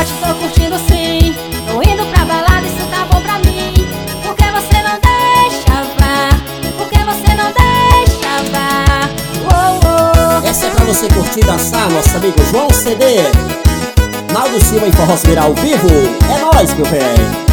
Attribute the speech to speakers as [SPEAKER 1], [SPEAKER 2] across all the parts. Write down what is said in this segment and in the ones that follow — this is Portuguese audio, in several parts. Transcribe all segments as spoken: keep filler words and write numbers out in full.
[SPEAKER 1] camarote, tô curtindo sim. Tô indo pra balada, isso tá bom pra mim. Por que você não deixa vá? Por que você não deixa vá? Oh, oh.
[SPEAKER 2] Essa é pra você curtir e dançar, nosso amigo João C D. Naldo Silva em Forró Virar ao vivo. É nóis, meu bem.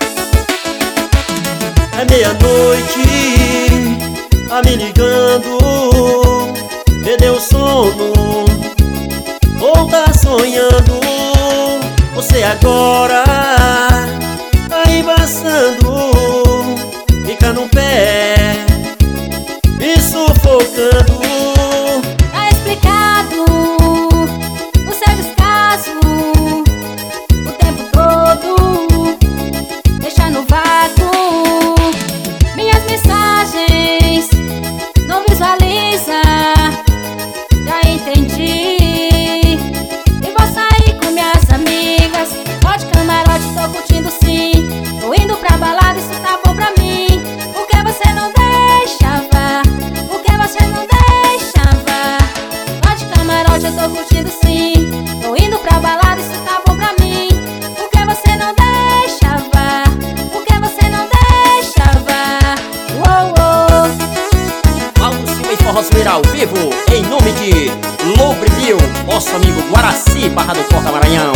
[SPEAKER 3] É meia-noite, tá me ligando, perdeu o sono ou tá sonhando? Você agora tá embaçando, fica no pé, me sufocando.
[SPEAKER 1] Tá explicado o seu descaso o tempo todo, deixa no vácuo. Minhas mensagens não visualiza, já entendi. E vou sair com minhas amigas, pode camarote, tô curtindo sim. Tô indo pra balada, isso tá bom pra mim. Por que você não deixa vá? Por que você não deixa vá? Pode camarote, eu tô curtindo sim. Tô indo pra balada, isso tá bom pra mim. Por que você não deixa vá? Por que você não deixa vá? Oh, oh.
[SPEAKER 2] Naldo Silva em Forró Virar ao vivo. Em nome de Lobril, nosso amigo Guaraci, Barra do Forca, Maranhão.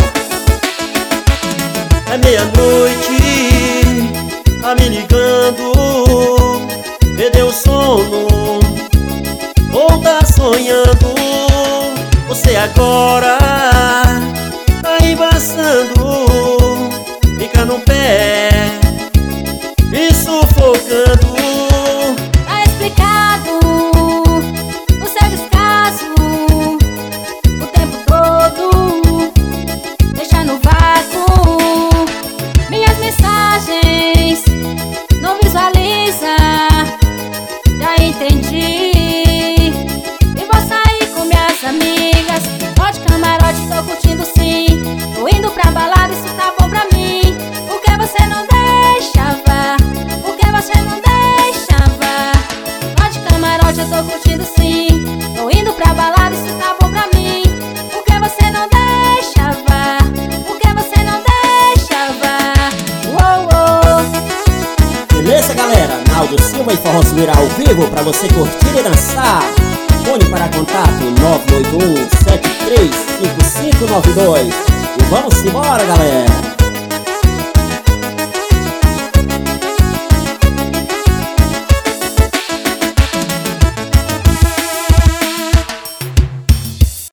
[SPEAKER 3] É meia-noite, tá me ligando, perdeu o sono ou tá sonhando? Você agora tá embaçando, fica no pé, me sufocando.
[SPEAKER 1] Tá explicado o seu descaso o tempo todo, deixa no vácuo. Minhas mensagens não visualiza, já entendi. E vou sair com minhas amigas, pode camarote, tô curtindo sim. Tô indo pra balada, isso tá bom pra mim. Por que você não deixa vá? Por que você não deixa vá? Pode camarote, eu tô curtindo sim. Tô indo pra balada, isso tá bom pra mim. Por que você não deixa vá? Por que você não deixa vá? Oh, oh.
[SPEAKER 2] Beleza, galera? Naldo Silva em Forró Virar ao vivo pra você curtir e dançar. Fone para contato nove oito um, sete três cinco cinco nove dois. E vamos embora, galera.